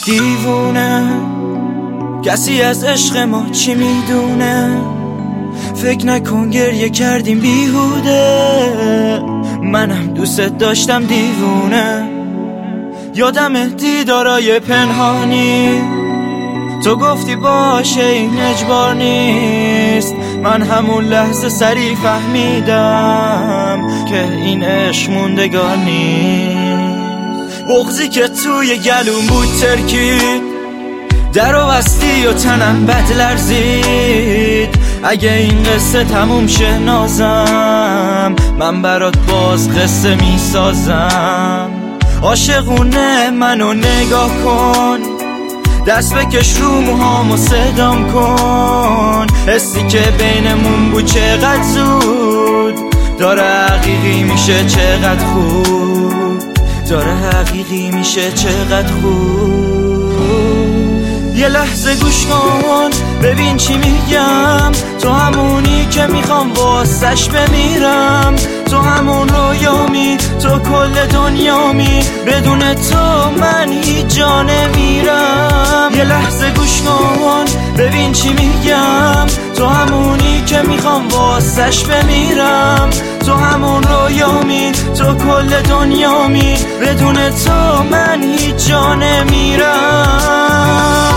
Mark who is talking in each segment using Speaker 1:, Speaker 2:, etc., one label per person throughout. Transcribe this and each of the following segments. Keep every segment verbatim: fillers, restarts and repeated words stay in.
Speaker 1: دیوونه کسی از عشق ما چی میدونه؟ فکر نکن گریه کردیم بیهوده، منم دوست داشتم دیوونه. یادم دیدارای پنهانی، تو گفتی باشه این اجبار نیست. من همون لحظه سریع فهمیدم که این عشق موندگار نیست. بغضی که توی گلوم بود ترکید، در و بستی و تنم بد لرزید. اگه این قصه تموم شه نازم، من برات باز قصه میسازم. عاشقونه منو نگاه کن، دست بکش رو موهامو صدام کن. حسی که بینمون بود چقدر زود داره حقیقی میشه، چقدر خوب داره حقیقی میشه، چقدر خوب. یه لحظه گوش کن ببین چی میگم، تو همونی که میخوام واسش بمیرم. تو همون رویامی، تو کل دنیامی، بدون تو من هیچ جا نمیرم. یه لحظه گوش کن ببین چی میگم، تو همونی که میخوام واسش بمیرم. تو همون رویامی، تو کل دنیامی، بدون تو من هیچ جا نمیرم.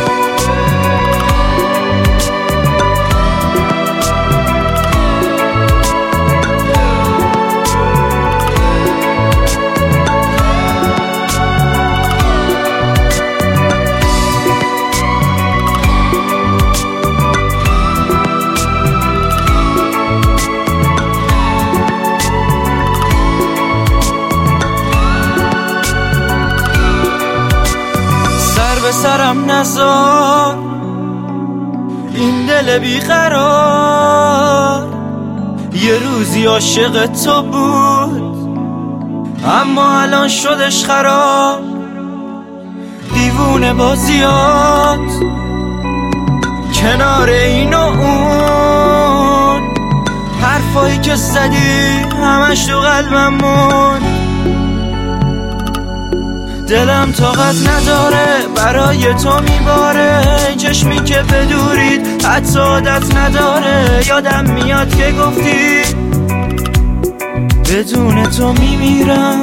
Speaker 1: به سرم نذار این دل بیقرار، یه روزی عاشق تو بود اما الان شدش خراب. دیوونه بازیات کنار این و اون، حرفایی که زدی همش تو قلبم موند. دلم طاقت نداره برای تو میباره، چشمی که بدورید حتی عادت نداره. یادم میاد که گفتی بدون تو میمیرم،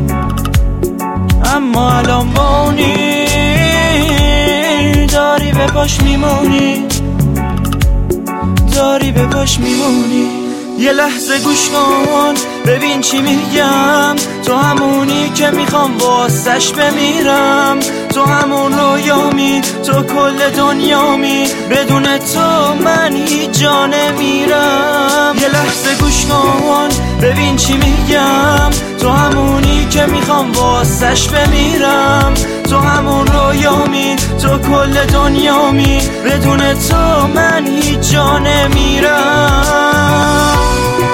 Speaker 1: اما الان با اونی داری به پاش میمونی، داری به پاش میمونی. یه لحظه گوش کن ببین چی میگم، تو همونی که میخوام واسش بمیرم. تو همون رویامی، تو کل دنیامی، بدون تو من هیچ جا نمیرم. یه لحظه گوش کن ببین چی میگم، تو همونی که میخوام واسش بمیرم. تو همون رویامی، تو کل دنیامی، بدون تو من هیچ جا نمیرم.